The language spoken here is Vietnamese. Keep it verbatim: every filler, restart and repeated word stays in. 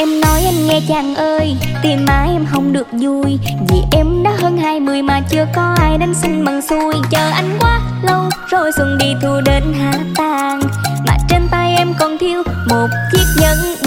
Em nói anh nghe chàng ơi, tìm mãi em không được vui, vì em đã hơn hai mươi mà chưa có ai đánh xin bằng xuôi. Chờ anh quá lâu rồi xuân đi thu đến hạ tàn, mà trên tay em còn thiếu một chiếc nhẫn